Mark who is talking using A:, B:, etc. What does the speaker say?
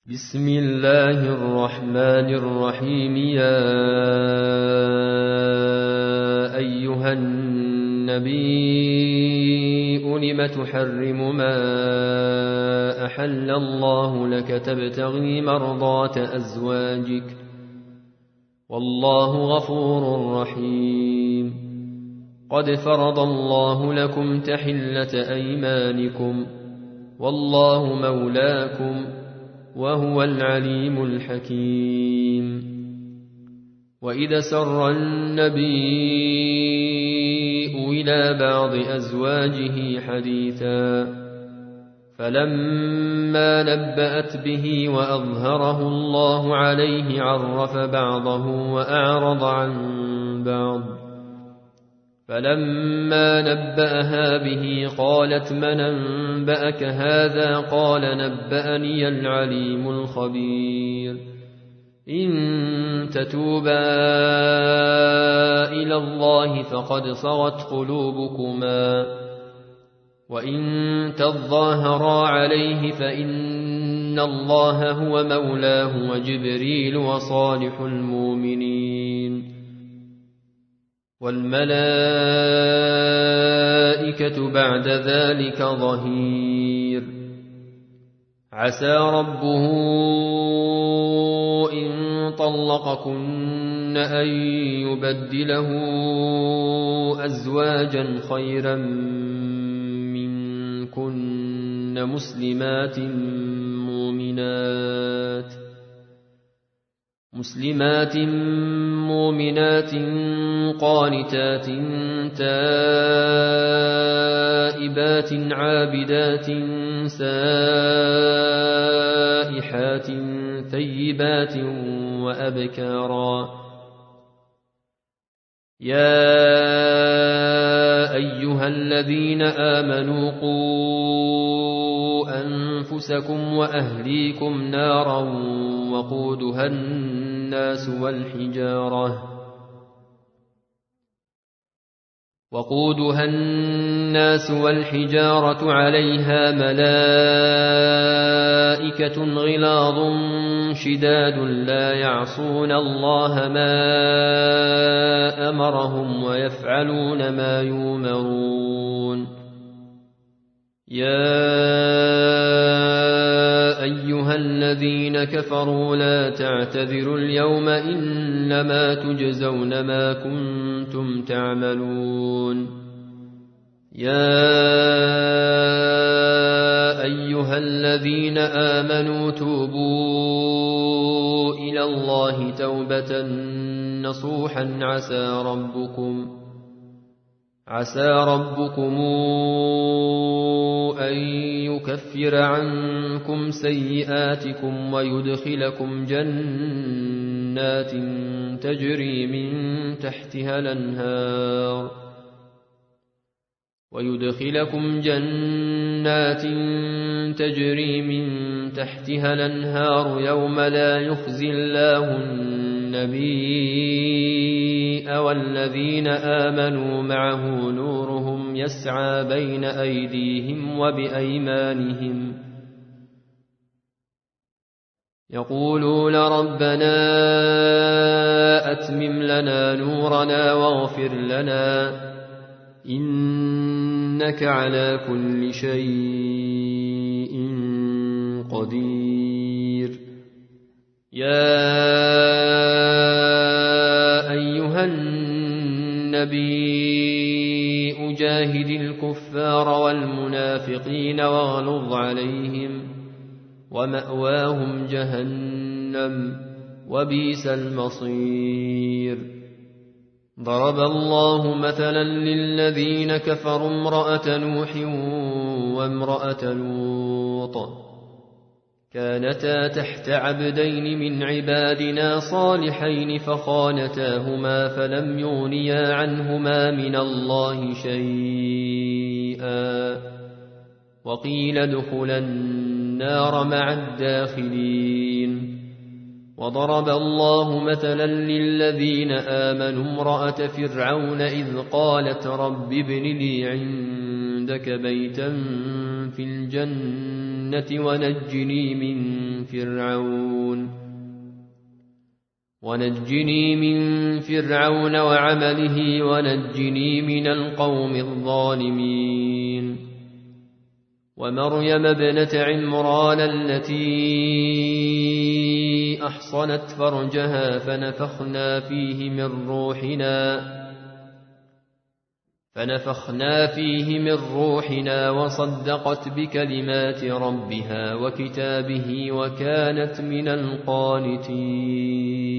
A: بسم الله الرحمن الرحيم. يا أيها النبي لم تحرم ما أحل الله لك تبتغي مرضات أزواجك والله غفور رحيم. قد فرض الله لكم تحلة أيمانكم والله مولاكم وهو العليم الحكيم. وإذا سر النبي إلى بعض أزواجه حديثا فلما نبأت به وأظهره الله عليه عرف بعضه وأعرض عن بعض. فلما نبأها به قالت من أنبأك هذا؟ قال نبأني العليم الخبير. إن تتوبا إلى الله فقد صغت قلوبكما وإن تظاهرا عليه فإن الله هو مولاه وجبريل وصالح المؤمنين والملائكة بعد ذلك ظهير. عسى ربه إن طلقكن أن يبدله أزواجا خيرا منكن مسلمات مؤمنات قانتات تائبات عابدات سائحات ثيبات وأبكارا. يا أيها الذين آمنوا قوا أنفسكم وأهليكم نارا وقودها الناس والحجارة عليها ملائكة غلاظ شداد لا يعصون الله ما أمرهم ويفعلون ما يؤمرون. يا أيها الذين كفروا لا تعتذروا اليوم إنما تجزون ما كنتم تعملون. يا أيها الذين آمنوا توبوا إلى الله توبة نصوحا عسى ربكم أن يكفر عنكم سيئاتكم ويدخلكم جنات تجري من تحتها الأنهار يوم لا يخزي الله النبي والذين آمنوا معه نورهم يسعى بين أيديهم وبأيمانهم يقولون ربنا أتمم لنا نورنا واغفر لنا إنك على كل شيء قدير. يا أيها النبي جاهد الكفار والمنافقين واغلظ عليهم ومأواهم جهنم وبئس المصير. ضرب الله مثلا للذين كفروا امرأة نوح وامرأة لوط كانتا تحت عبدين من عبادنا صالحين فخانتاهما فلم يغنيا عنهما من الله شيئا وقيل ادخلا النار مع الداخلين. وضرب الله مثلا للذين آمنوا امرأة فرعون إذ قالت رب ابن لي عندك بيتا في الجنة ونجني من من فرعون وعمله ونجني من القوم الظالمين ومريم ابنة عمران التي أحصنت فرجها فنفخنا فيه من روحنا وصدقت بكلمات ربها وكتابه وكانت من القانتين